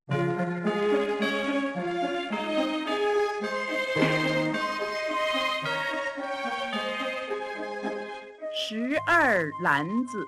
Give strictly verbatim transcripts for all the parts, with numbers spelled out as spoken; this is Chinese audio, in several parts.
十二篮子。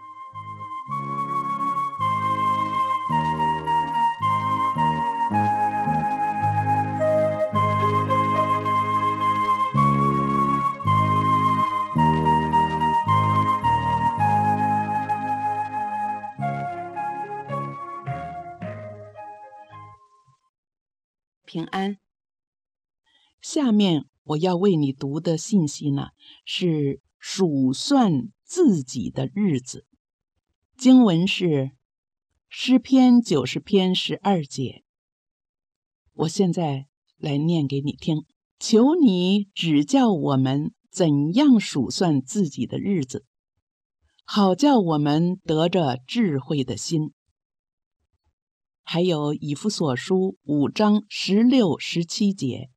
平安。下面我要为你读的信息呢，是数算自己的日子。经文是诗篇九十篇十二节。我现在来念给你听。求你指教我们怎样数算自己的日子，好叫我们得着智慧的心。还有以弗所书五章十六、十七节，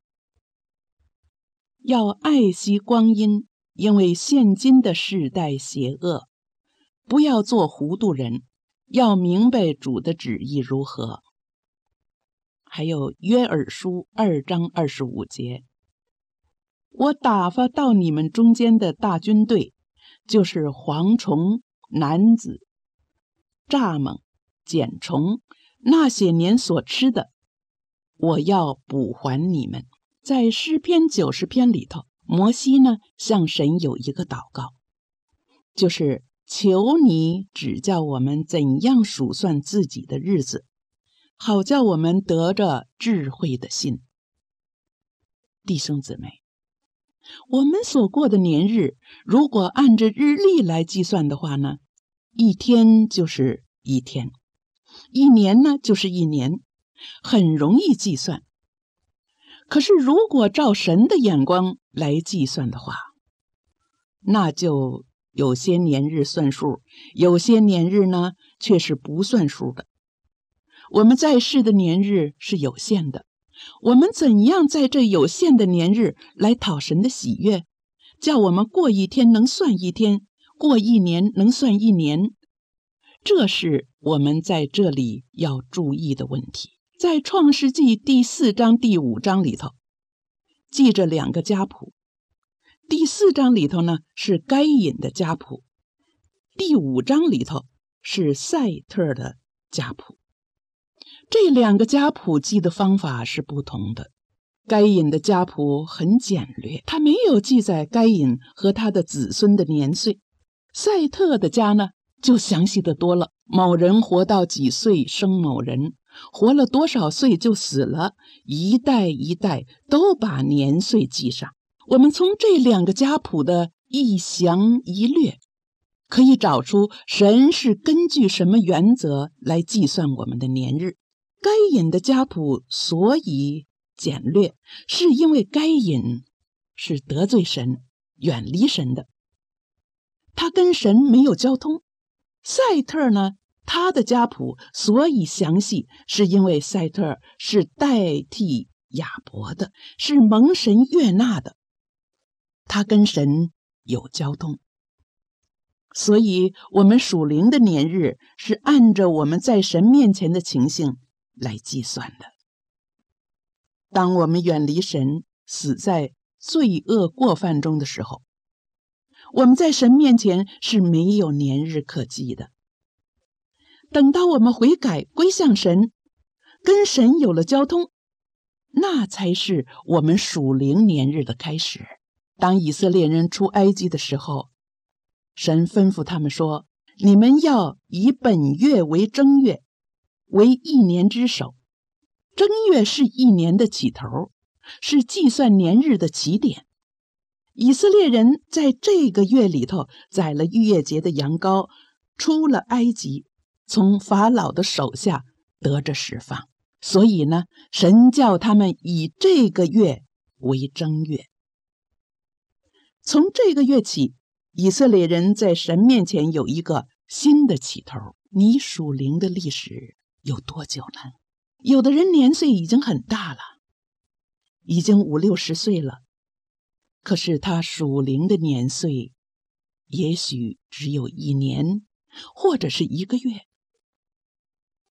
要爱惜光阴，因为现今的世代邪恶，不要做糊涂人，要明白主的旨意如何。还有约珥书二章二十五节，我打发到你们中间的大军队，就是蝗虫、男子、蚱蜢、茧虫，那些年所吃的，我要补还你们。在诗篇九十篇里头，摩西呢向神有一个祷告，就是求你指教我们怎样数算自己的日子，好叫我们得着智慧的心。弟兄姊妹，我们所过的年日，如果按着日历来计算的话呢，一天就是一天，一年呢就是一年，很容易计算。可是如果照神的眼光来计算的话，那就有些年日算数，有些年日呢却是不算数的。我们在世的年日是有限的，我们怎样在这有限的年日来讨神的喜悦，叫我们过一天能算一天，过一年能算一年，这是我们在这里要注意的问题。在创世纪第四章第五章里头记着两个家谱，第四章里头呢是该隐的家谱，第五章里头是赛特的家谱。这两个家谱记的方法是不同的。该隐的家谱很简略，他没有记载该隐和他的子孙的年岁。赛特的家呢就详细的多了，某人活到几岁生某人，活了多少岁就死了，一代一代都把年岁记上。我们从这两个家谱的一详一略，可以找出神是根据什么原则来计算我们的年日。该隐的家谱所以简略，是因为该隐是得罪神、远离神的，他跟神没有交通。赛特呢，他的家谱所以详细，是因为赛特是代替亚伯的，是蒙神悦纳的，他跟神有交通。所以我们属灵的年日是按着我们在神面前的情形来计算的。当我们远离神，死在罪恶过犯中的时候，我们在神面前是没有年日可记的。等到我们悔改归向神，跟神有了交通，那才是我们属灵年日的开始。当以色列人出埃及的时候，神吩咐他们说，你们要以本月为正月，为一年之首。正月是一年的起头，是计算年日的起点。以色列人在这个月里头宰了逾越节的羊羔，出了埃及，从法老的手下得着释放。所以呢，神叫他们以这个月为正月。从这个月起，以色列人在神面前有一个新的起头。你属灵的历史有多久了？有的人年岁已经很大了，已经五六十岁了，可是他属灵的年岁也许只有一年，或者是一个月。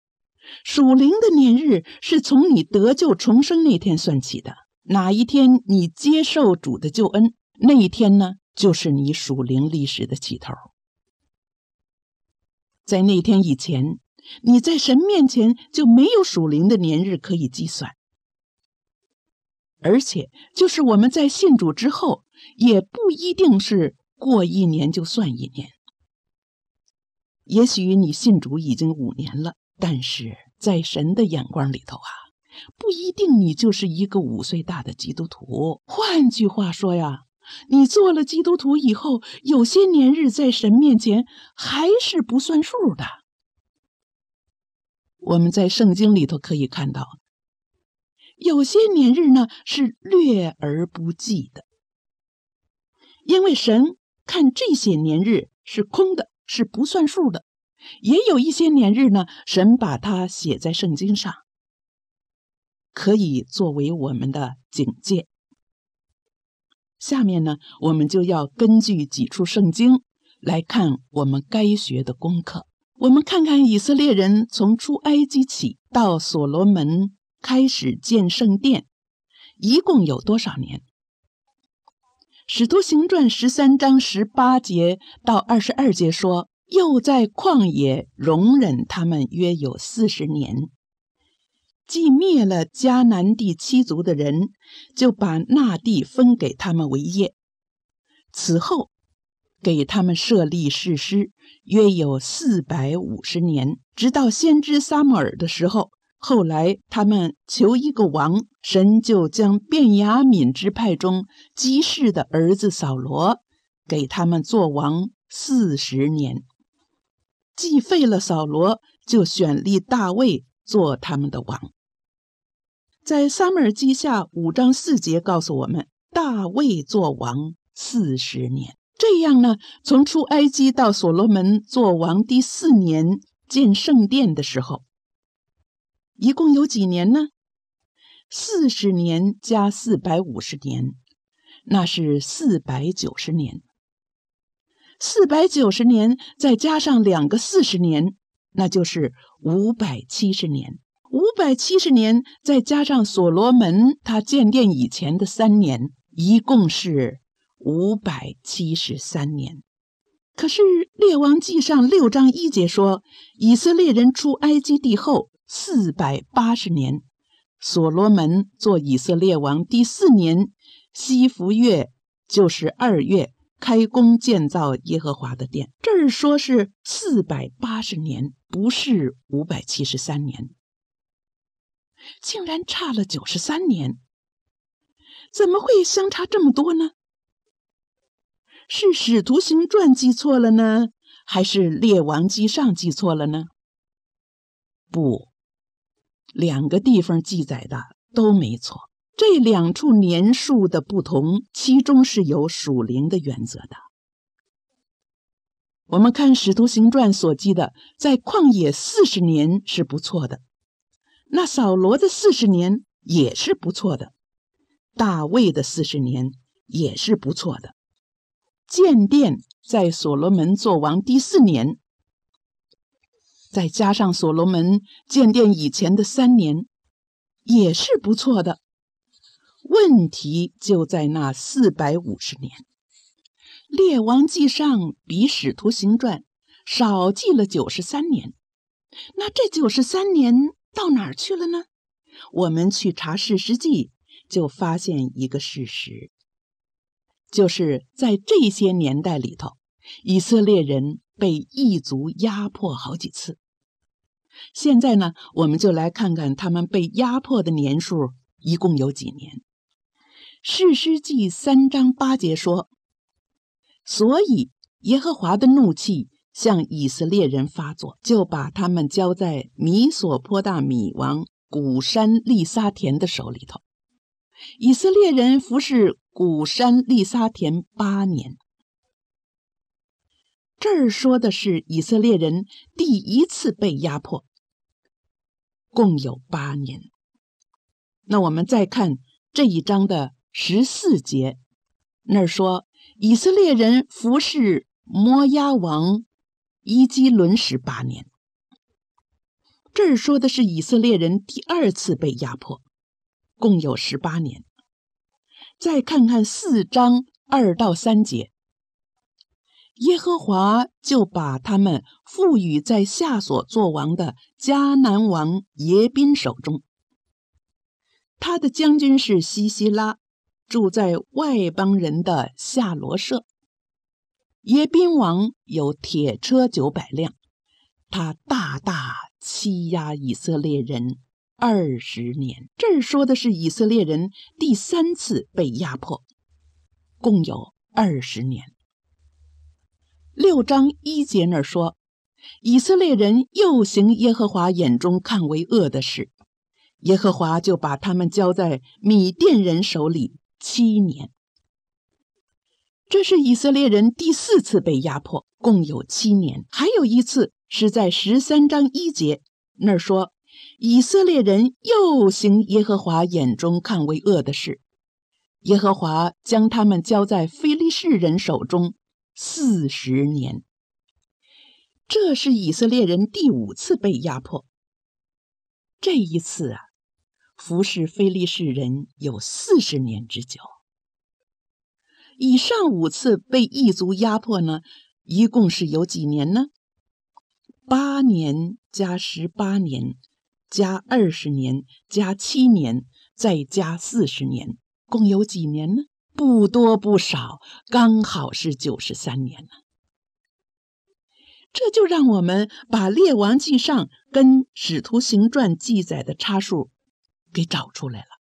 属灵的年日是从你得救重生那天算起的。哪一天你接受主的救恩，那一天呢，就是你属灵历史的起头。在那天以前，你在神面前就没有属灵的年日可以计算。而且就是我们在信主之后，也不一定是过一年就算一年。也许你信主已经五年了，但是在神的眼光里头啊，不一定你就是一个五岁大的基督徒。换句话说呀，你做了基督徒以后，有些年日在神面前还是不算数的。我们在圣经里头可以看到，有些年日呢是略而不计的，因为神看这些年日是空的，是不算数的。也有一些年日呢，神把它写在圣经上，可以作为我们的警戒。下面呢，我们就要根据几处圣经来看我们该学的功课。我们看看以色列人从出埃及起到所罗门开始建圣殿，一共有多少年？使徒行传十三章十八节到二十二节说，又在旷野容忍他们约有四十年，既灭了迦南地七族的人，就把那地分给他们为业。此后给他们设立士师，约有四百五十年，直到先知撒母耳的时候。后来他们求一个王，神就将便雅悯支派中基士的儿子扫罗给他们做王四十年。既废了扫罗，就选立大卫做他们的王。在撒母耳记下五章四节告诉我们，大卫做王四十年。这样呢，从出埃及到所罗门做王第四年建圣殿的时候，一共有几年呢？四十年加四百五十年，那是四百九十年。四百九十年再加上两个四十年，那就是五百七十年。五百七十年再加上所罗门他建殿以前的三年，一共是五百七十三年。可是列王记上六章一节说，以色列人出埃及地后四百八十年，所罗门做以色列王第四年，西弗月就是二月，开工建造耶和华的殿。这儿说是四百八十年，不是五百七十三年，竟然差了九十三年。怎么会相差这么多呢？是使徒行传记错了呢，还是列王记上记错了呢？不，两个地方记载的都没错。这两处年数的不同，其中是有属灵的原则的。我们看使徒行传所记的，在旷野四十年是不错的，那扫罗的四十年也是不错的，大卫的四十年也是不错的。建殿在所罗门做王第四年，再加上所罗门建殿以前的三年，也是不错的。问题就在那四百五十年。列王记上比使徒行传少记了九十三年，那这九十三年到哪儿去了呢？我们去查士师记，就发现一个事实，就是在这些年代里头，以色列人被异族压迫好几次。现在呢，我们就来看看他们被压迫的年数一共有几年。士师记三章八节说，所以耶和华的怒气向以色列人发作，就把他们交在米索波大米王古珊利撒田的手里头。以色列人服侍古珊利撒田八年。这儿说的是以色列人第一次被压迫，共有八年。那我们再看这一章的十四节，那儿说以色列人服侍摩押王伊基伦十八年。 这儿说的是以色列人第二次被压迫，共有十八年。再看看四章二到三节，耶和华就把他们赋予在夏所作王的迦南王耶宾手中。他的将军是西西拉，住在外邦人的夏罗舍。耶宾王有铁车九百辆，他大大欺压以色列人二十年。这儿说的是以色列人第三次被压迫，共有二十年。六章一节那儿说，以色列人又行耶和华眼中看为恶的事，耶和华就把他们交在米甸人手里七年。这是以色列人第四次被压迫，共有七年。还有一次是在十三章一节那儿说，以色列人又行耶和华眼中看为恶的事，耶和华将他们交在非利士人手中四十年。这是以色列人第五次被压迫。这一次啊，服侍非利士人有四十年之久。以上五次被异族压迫呢，一共是有几年呢？八年加十八年加二十年加七年再加四十年，共有几年呢？不多不少，刚好是九十三年呢。这就让我们把列王记上跟使徒行传记载的差数给找出来了。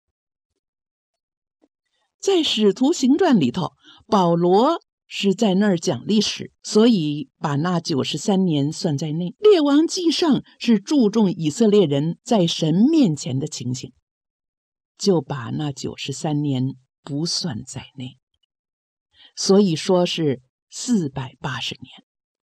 在使徒行传里头，保罗是在那儿讲历史，所以把那九十三年算在内。列王记上是注重以色列人在神面前的情形，就把那九十三年不算在内，所以说是四百八十年。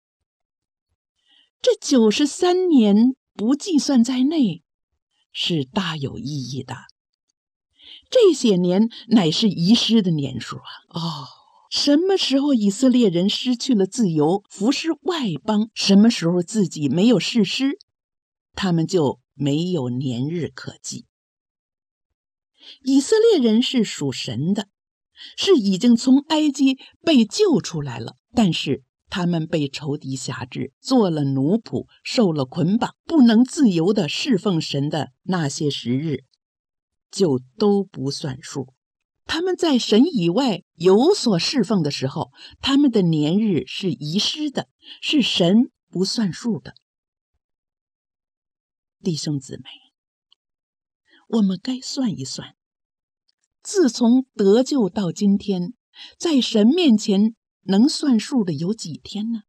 这九十三年不计算在内，是大有意义的。这些年乃是遗失的年数啊！哦，什么时候以色列人失去了自由，服侍外邦，什么时候自己没有士师，他们就没有年日可记。以色列人是属神的，是已经从埃及被救出来了，但是他们被仇敌辖制，做了奴仆，受了捆绑，不能自由地侍奉神的那些时日就都不算数。他们在神以外有所侍奉的时候，他们的年日是遗失的，是神不算数的。弟兄姊妹，我们该算一算，自从得救到今天，在神面前能算数的有几天呢？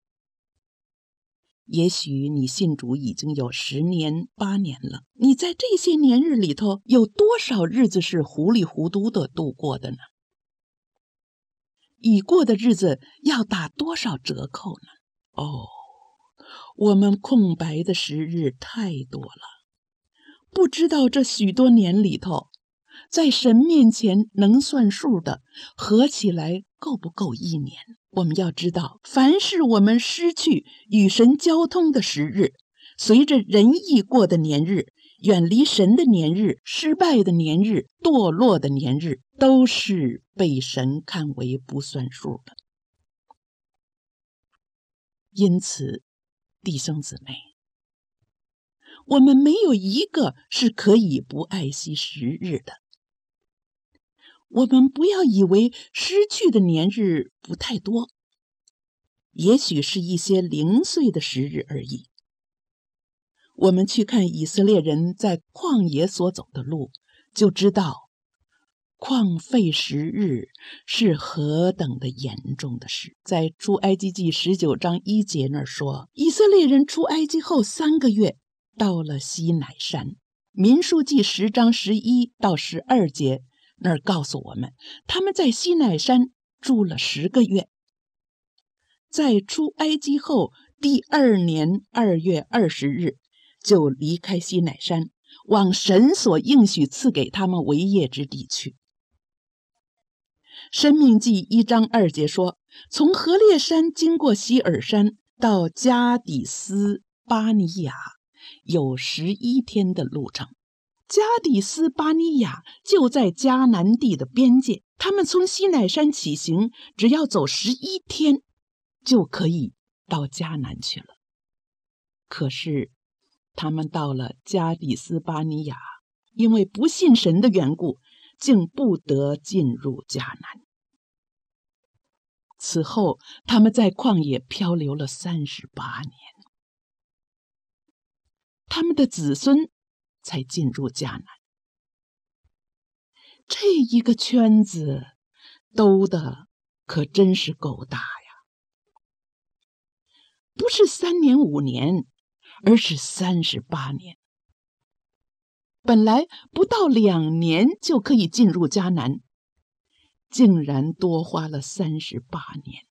也许你信主已经有十年八年了，你在这些年日里头有多少日子是糊里糊涂的度过的呢？已过的日子要打多少折扣呢？哦，我们空白的时日太多了，不知道这许多年里头，在神面前能算数的合起来够不够一年？我们要知道，凡是我们失去与神交通的时日，随着人意过的年日，远离神的年日，失败的年日，堕落的年日，都是被神看为不算数的。因此，弟兄姊妹，我们没有一个是可以不爱惜时日的。我们不要以为失去的年日不太多，也许是一些零碎的时日而已。我们去看以色列人在旷野所走的路，就知道旷废时日是何等的严重的事。在出埃及记十九章一节那儿说，以色列人出埃及后三个月，到了西乃山。民数记十章十一到十二节那儿告诉我们，他们在西乃山住了十个月。在出埃及后第二年二月二十日，就离开西乃山，往神所应许赐给他们为业之地去。申命记一章二节说，从何烈山经过希尔山到加底斯巴尼亚， 有十一天的路程。加底斯巴尼亚就在迦南地的边界，他们从西乃山起行，只要走十一天，就可以到迦南去了。可是，他们到了加底斯巴尼亚，因为不信神的缘故，竟不得进入迦南。此后，他们在旷野漂流了三十八年，他们的子孙才进入迦南。这一个圈子兜的可真是够大呀！不是三年五年，而是三十八年。本来不到两年就可以进入迦南，竟然多花了三十八年。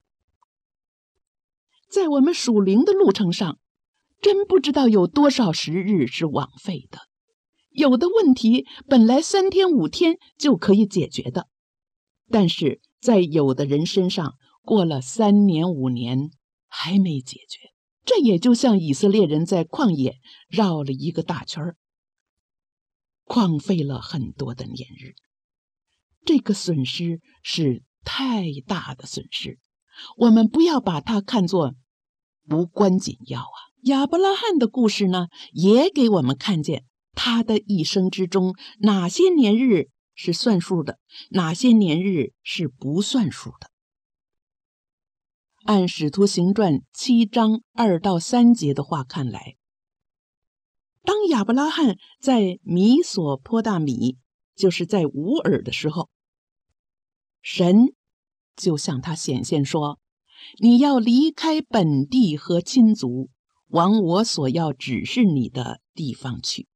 在我们属灵的路程上，真不知道有多少时日是枉费的。有的问题本来三天五天就可以解决的，但是在有的人身上过了三年五年还没解决。这也就像以色列人在旷野绕了一个大圈，旷废了很多的年日。这个损失是太大的损失，我们不要把它看作无关紧要啊。亚伯拉罕的故事呢，也给我们看见他的一生之中，哪些年日是算数的，哪些年日是不算数的。按使徒行传七章二到三节的话看来，当亚伯拉罕在米索坡大米，就是在乌尔的时候，神就向他显现说，你要离开本地和亲族，往我所要指示你的地方去。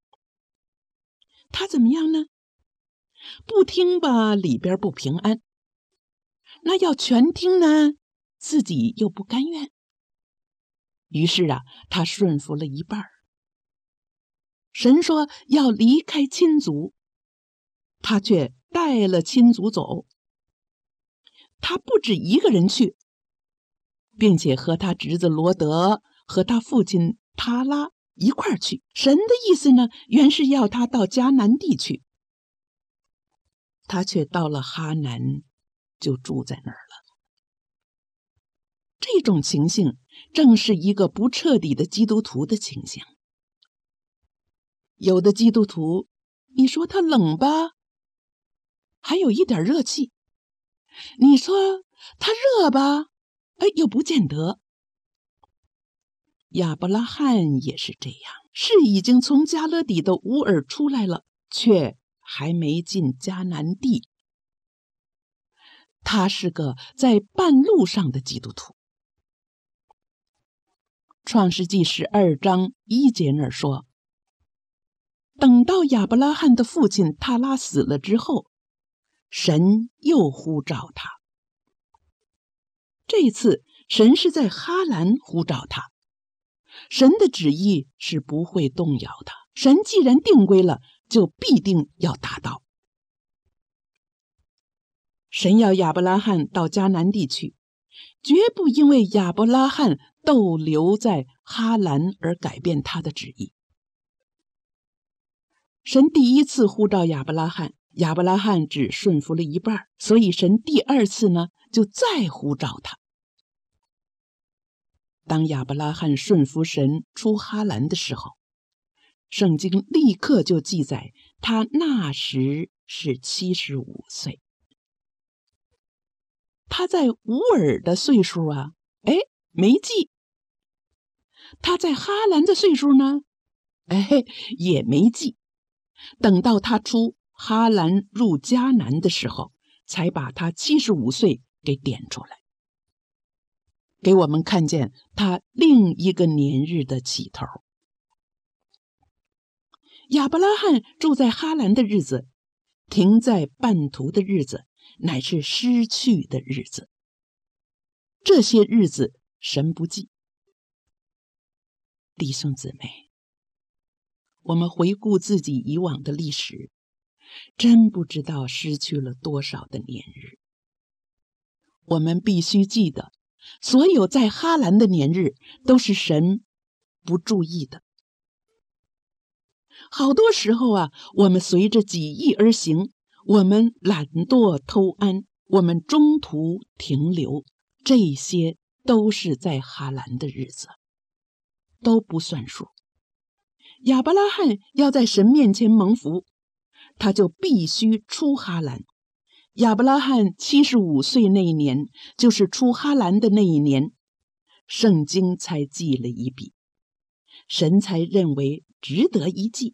他怎么样呢？不听吧，里边不平安，那要全听呢，自己又不甘愿。于是啊，他顺服了一半。神说要离开亲族，他却带了亲族走。他不止一个人去，并且和他侄子罗德和他父亲塔拉一块儿去。神的意思呢，原是要他到迦南地去，他却到了哈南，就住在那儿了。这种情形正是一个不彻底的基督徒的情形。有的基督徒，你说他冷吧，还有一点热气；你说他热吧，哎，又不见得。亚伯拉罕也是这样，是已经从加勒底的乌尔出来了，却还没进迦南地。他是个在半路上的基督徒。创世纪十二章一节那儿说，等到亚伯拉罕的父亲塔拉死了之后，神又呼召他。这次神是在哈兰呼召他，神的旨意是不会动摇的，神既然定规了，就必定要达到。神要亚伯拉罕到迦南地去，绝不因为亚伯拉罕逗留在哈兰而改变他的旨意。神第一次呼召亚伯拉罕，亚伯拉罕只顺服了一半，所以神第二次呢，就再呼召他。当亚伯拉罕顺服神出哈兰的时候，圣经立刻就记载他那时是七十五岁。他在乌尔的岁数啊，哎，没记。他在哈兰的岁数呢，哎，也没记。等到他出哈兰入迦南的时候，才把他七十五岁给点出来，给我们看见他另一个年日的起头。亚伯拉罕住在哈兰的日子，停在半途的日子，乃是失去的日子。这些日子神不记。弟兄姊妹，我们回顾自己以往的历史，真不知道失去了多少的年日。我们必须记得，所有在哈兰的年日都是神不注意的， 好多时候啊，我们随着己意而行，我们懒惰偷安，我们中途停留，这些都是在哈兰的日子，都不算数。亚伯拉罕要在神面前蒙福，他就必须出哈兰。亚伯拉罕七十五岁那一年，就是出哈兰的那一年，圣经才记了一笔，神才认为值得一记。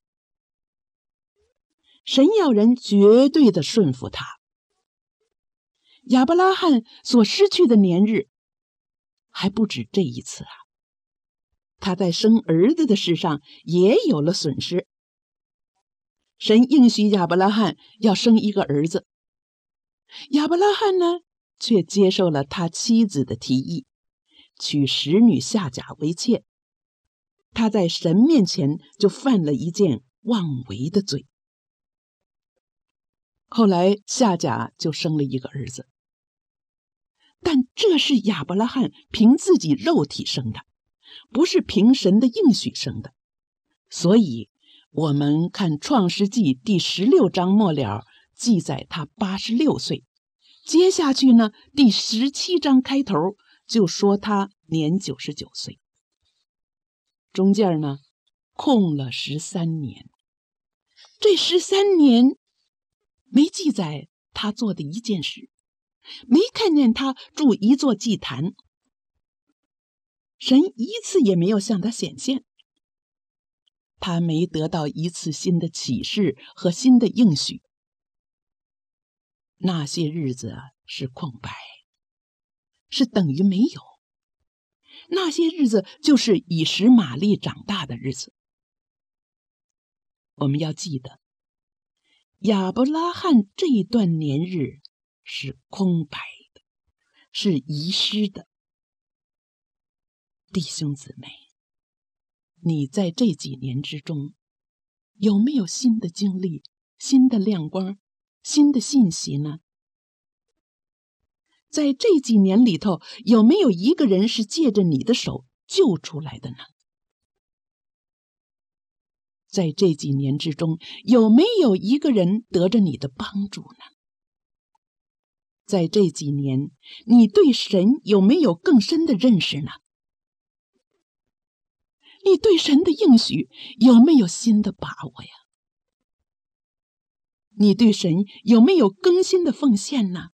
神要人绝对的顺服他。亚伯拉罕所失去的年日还不止这一次啊，他在生儿子的事上也有了损失。神应许亚伯拉罕要生一个儿子，亚伯拉罕呢，却接受了他妻子的提议，娶使女夏甲为妾。他在神面前就犯了一件妄为的罪。后来夏甲就生了一个儿子，但这是亚伯拉罕凭自己肉体生的，不是凭神的应许生的。所以我们看创世纪第十六章末了记载他八十六岁，接下去呢，第十七章开头就说他年九十九岁，中间呢空了十三年。这十三年没记载他做的一件事，没看见他筑一座祭坛，神一次也没有向他显现，他没得到一次新的启示和新的应许。那些日子是空白，是等于没有。那些日子就是以实玛利长大的日子。我们要记得，亚伯拉罕这一段年日是空白的，是遗失的。弟兄姊妹，你在这几年之中有没有新的经历、新的亮光、新的信息呢？在这几年里头，有没有一个人是借着你的手救出来的呢？在这几年之中，有没有一个人得着你的帮助呢？在这几年，你对神有没有更深的认识呢？你对神的应许有没有新的把握呀？你对神有没有更新的奉献呢？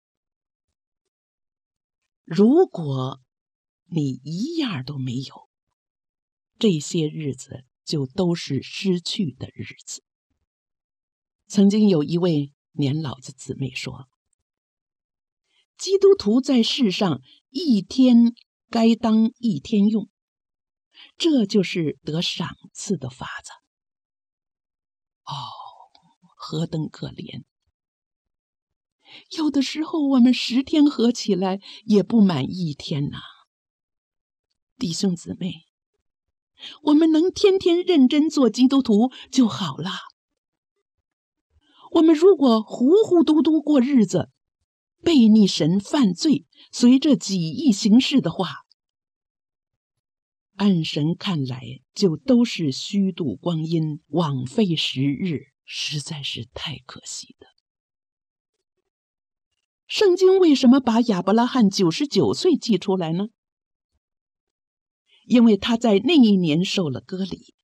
如果你一样都没有，这些日子就都是失去的日子。曾经有一位年老的姊妹说，基督徒在世上一天该当一天用，这就是得赏赐的法子。哦，何等可怜！有的时候我们十天合起来也不满一天呐。弟兄姊妹，我们能天天认真做基督徒就好了。我们如果糊糊涂涂过日子，悖逆神犯罪，随着己意行事的话，按神看来就都是虚度光阴，枉费时日，实在是太可惜的。圣经为什么把亚伯拉罕九十九岁记出来呢？因为他在那一年受了割礼。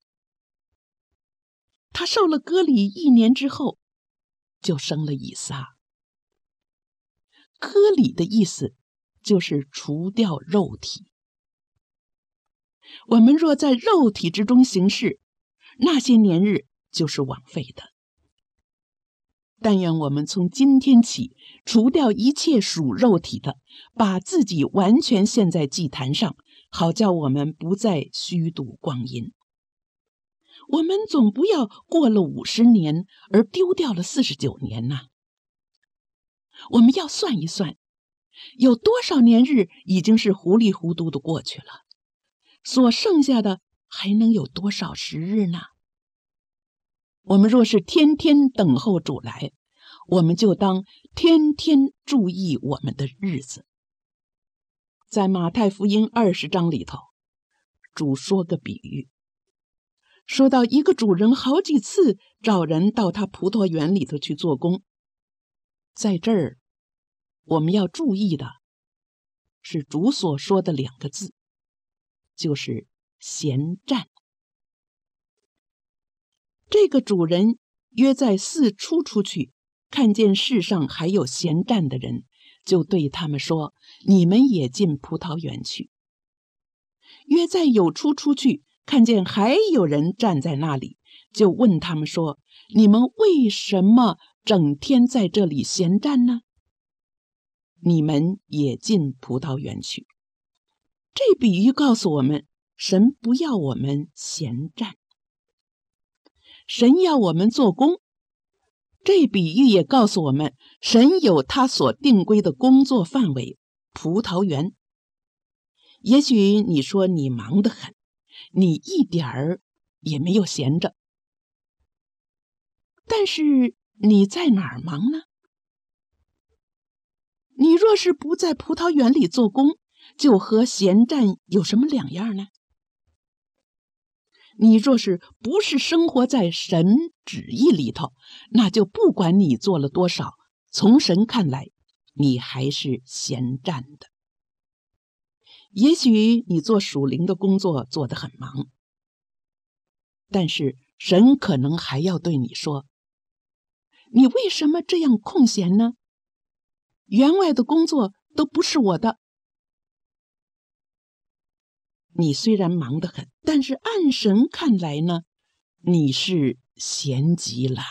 他受了割礼一年之后，就生了以撒。割礼的意思就是除掉肉体。我们若在肉体之中行事，那些年日就是枉费的。但愿我们从今天起除掉一切属肉体的，把自己完全献在祭坛上，好叫我们不再虚度光阴。我们总不要过了五十年而丢掉了四十九年呐、啊。我们要算一算，有多少年日已经是糊里糊涂的过去了，所剩下的还能有多少时日呢？我们若是天天等候主来，我们就当天天注意我们的日子。在马太福音二十章里头，主说个比喻， 说到一个主人好几次找人到他葡萄园里头去做工，在这儿我们要注意的是主所说的两个字，就是闲占。这个主人约在巳初出去，看见世上还有闲占的人，就对他们说：你们也进葡萄园去。约在酉初出去，看见还有人站在那里，就问他们说：你们为什么整天在这里闲占呢？你们也进葡萄园去。这比喻告诉我们，神不要我们闲占，神要我们做工。这比喻也告诉我们，神有他所定规的工作范围，葡萄园。也许你说你忙得很，你一点儿也没有闲着，但是你在哪儿忙呢？你若是不在葡萄园里做工，就和闲占有什么两样呢？你若是不是生活在神旨意里头，那就不管你做了多少，从神看来，你还是闲占的。也许你做属灵的工作做得很忙，但是神可能还要对你说：你为什么这样空闲呢？园外的工作都不是我的。你虽然忙得很，但是按神看来呢，你是闲极了。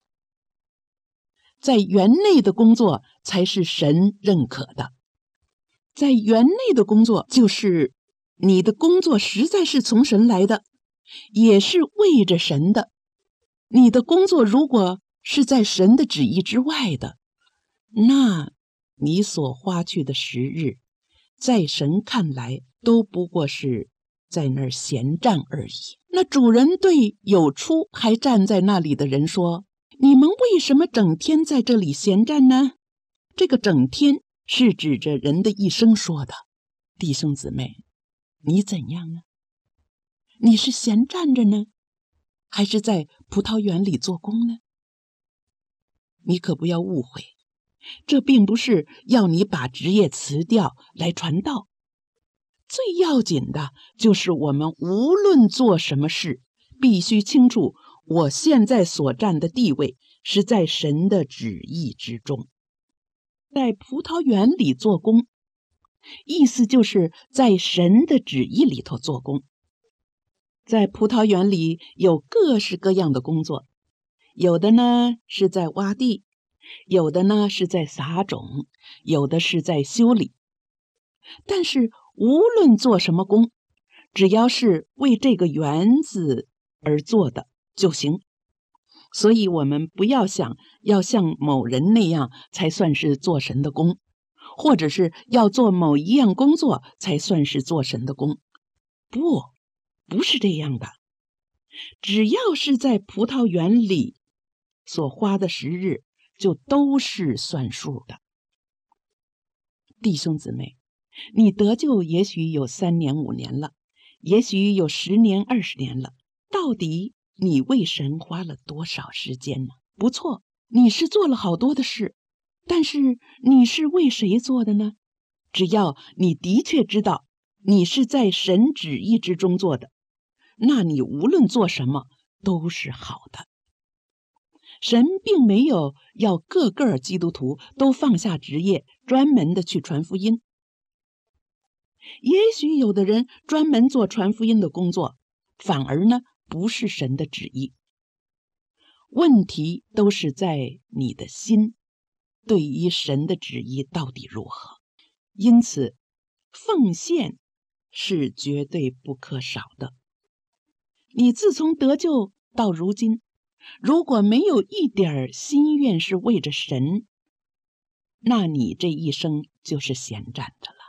在园内的工作才是神认可的，在园内的工作就是你的工作实在是从神来的，也是为着神的。你的工作如果是在神的旨意之外的，那你所花去的时日，在神看来都不过是在那儿闲占而已。那主人对酉初还站在那里的人说：你们为什么整天在这里闲占呢？这个整天是指着人的一生说的。弟兄姊妹，你怎样呢？你是闲占着呢，还是在葡萄园里做工呢？你可不要误会，这并不是要你把职业辞掉来传道。最要紧的就是我们无论做什么事，必须清楚我现在所占的地位是在神的旨意之中。在葡萄园里做工，意思就是在神的旨意里头做工。在葡萄园里有各式各样的工作，有的呢是在挖地，有的呢是在撒种，有的是在修理。但是无论做什么工，只要是为这个园子而做的就行。所以我们不要想要像某人那样才算是做神的工，或者是要做某一样工作才算是做神的工。不，不是这样的。只要是在葡萄园里所花的时日，就都是算数的。弟兄姊妹，你得救也许有三年五年了，也许有十年二十年了，到底你为神花了多少时间呢？不错，你是做了好多的事，但是你是为谁做的呢？只要你的确知道你是在神旨意之中做的，那你无论做什么都是好的。神并没有要个个基督徒都放下职业，专门的去传福音。也许有的人专门做传福音的工作，反而呢不是神的旨意。问题都是在你的心，对于神的旨意到底如何？因此，奉献是绝对不可少的。你自从得救到如今，如果没有一点心愿是为着神，那你这一生就是闲占着了。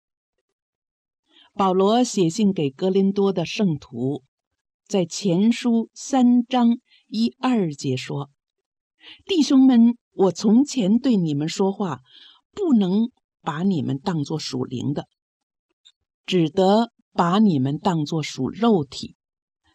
保罗写信给哥林多的圣徒，在前书三章一二节说：弟兄们，我从前对你们说话，不能把你们当作属灵的，只得把你们当作属肉体，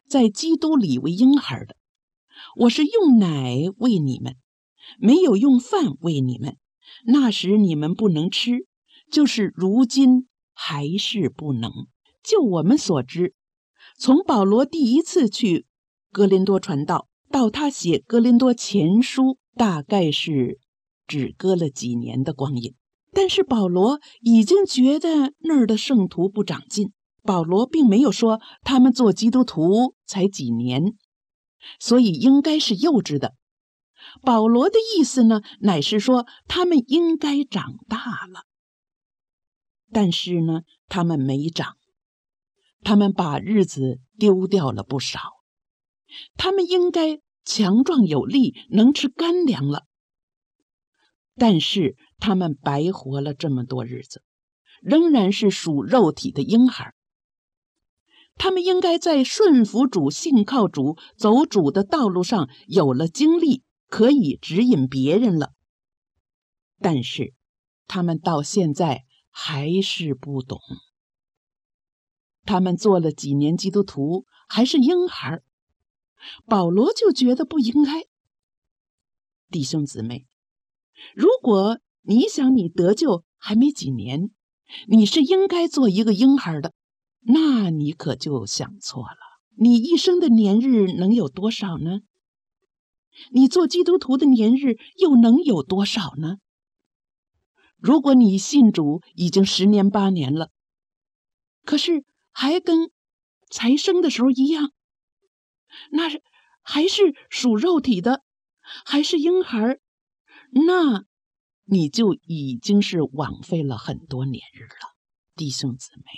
在基督里为婴孩的。我是用奶喂你们，没有用饭喂你们。那时你们不能吃，就是如今还是不能。就我们所知，从保罗第一次去哥林多传道，到他写哥林多前书，大概是只隔了几年的光阴。但是保罗已经觉得那儿的圣徒不长进。保罗并没有说他们做基督徒才几年，所以应该是幼稚的。保罗的意思呢，乃是说他们应该长大了。但是呢，他们没长，他们把日子丢掉了不少。他们应该强壮有力，能吃干粮了。但是他们白活了这么多日子，仍然是属肉体的婴孩。他们应该在顺服主、信靠主、走主的道路上有了经历，可以指引别人了。但是他们到现在还是不懂。他们做了几年基督徒，还是婴孩，保罗就觉得不应该。弟兄姊妹，如果你想你得救还没几年，你是应该做一个婴孩的，那你可就想错了。你一生的年日能有多少呢？你做基督徒的年日又能有多少呢？如果你信主已经十年八年了，可是还跟才生的时候一样，那是还是属肉体的，还是婴孩，那你就已经是枉费了很多年日了。弟兄姊妹，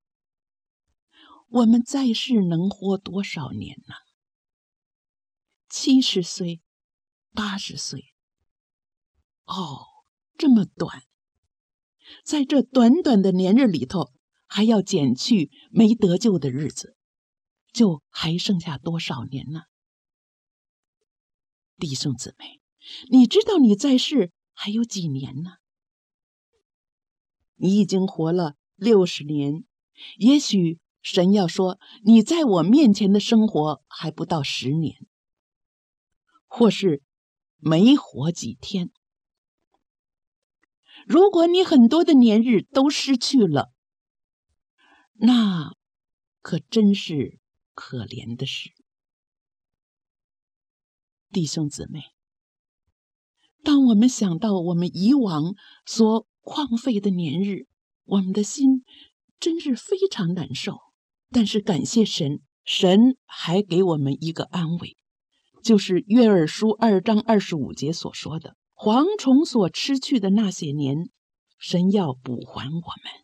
我们在世能活多少年呢？七十岁、八十岁，哦，这么短。在这短短的年日里头，还要减去没得救的日子，就还剩下多少年呢？弟兄姊妹，你知道你在世还有几年呢？你已经活了六十年，也许神要说你在我面前的生活还不到十年，或是没活几天。如果你很多的年日都失去了，那可真是可怜的事。弟兄姊妹，当我们想到我们以往所旷废的年日，我们的心真是非常难受。但是感谢神，神还给我们一个安慰，就是约珥书二章二十五节所说的，蝗虫所吃去的那些年，神要补还我们。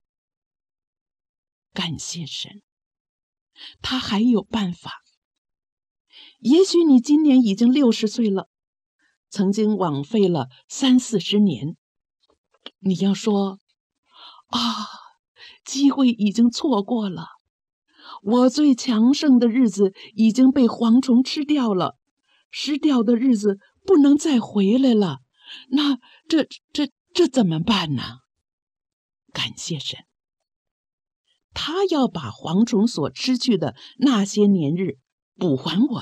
感谢神，他还有办法。也许你今年已经六十岁了，曾经枉费了三四十年，你要说啊，机会已经错过了，我最强盛的日子已经被蝗虫吃掉了，失掉的日子不能再回来了，那这这这怎么办呢？感谢神，他要把蝗虫所失去的那些年日补还我们。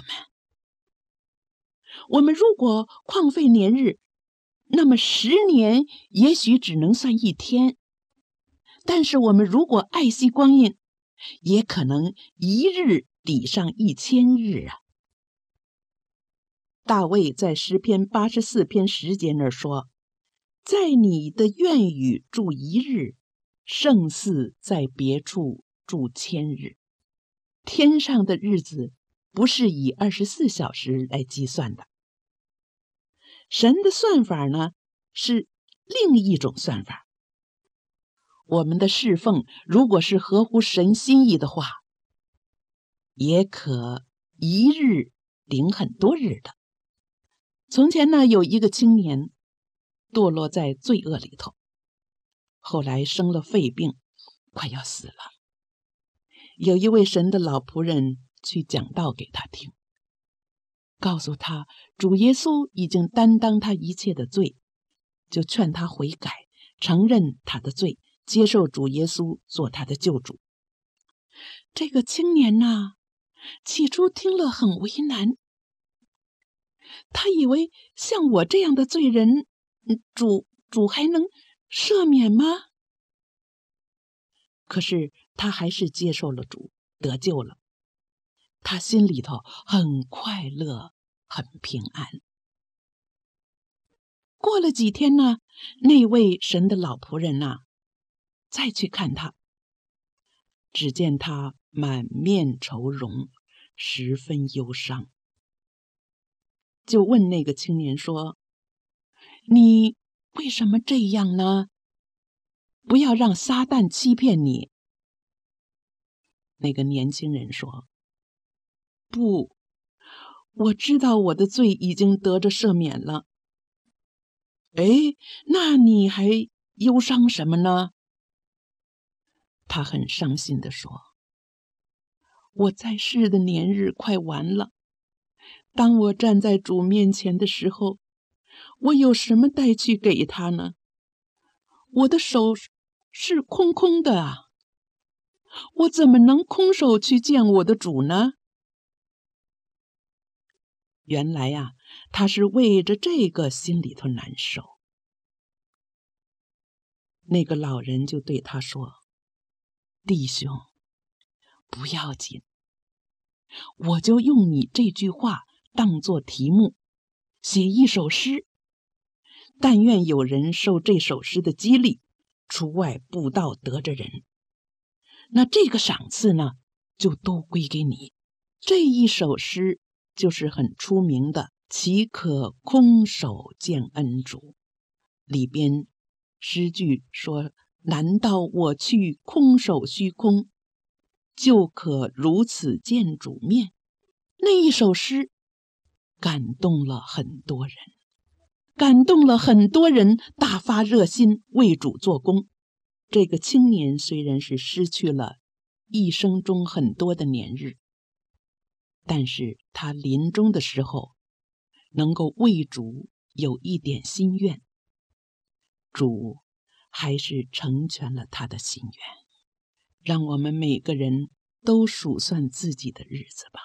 我们如果旷废年日，那么十年也许只能算一天，但是我们如果爱惜光阴，也可能一日抵上一千日啊。大卫在诗篇八十四篇十节那儿说，在你的院宇住一日，胜似在别处住千日。天上的日子不是以二十四小时来计算的，神的算法呢是另一种算法。我们的侍奉如果是合乎神心意的话，也可一日顶很多日的。从前呢，有一个青年堕落在罪恶里头，后来生了肺病，快要死了。有一位神的老仆人去讲道给他听，告诉他主耶稣已经担当他一切的罪，就劝他悔改，承认他的罪，接受主耶稣做他的救主。这个青年呢， 起初听了很为难，他以为像我这样的罪人，主主还能赦免吗？可是他还是接受了主，得救了。他心里头很快乐，很平安。过了几天呢，那位神的老仆人呐，再去看他，只见他满面愁容，十分忧伤，就问那个青年说：“你为什么这样呢？不要让撒旦欺骗你。”那个年轻人说：“不，我知道我的罪已经得着赦免了。”哎，那你还忧伤什么呢？他很伤心地说：“我在世的年日快完了，当我站在主面前的时候，我有什么带去给他呢？我的手是空空的啊，我怎么能空手去见我的主呢？”原来呀、啊，他是为着这个心里头难受。那个老人就对他说：“弟兄，不要紧，我就用你这句话当作题目，写一首诗。但愿有人受这首诗的激励，出外布道得着人，那这个赏赐呢，就都归给你。”这一首诗就是很出名的“岂可空手见恩主”，里边诗句说：“难道我去空手虚空，就可如此见主面？”那一首诗感动了很多人，感动了很多人大发热心为主做工。这个青年虽然是失去了一生中很多的年日，但是他临终的时候能够为主有一点心愿，主还是成全了他的心愿。让我们每个人都数算自己的日子吧，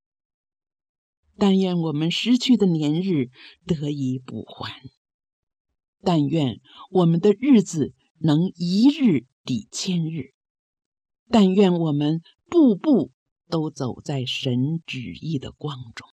但愿我们失去的年日得以补还，但愿我们的日子能一日抵千日，但愿我们步步都走在神旨意的光中。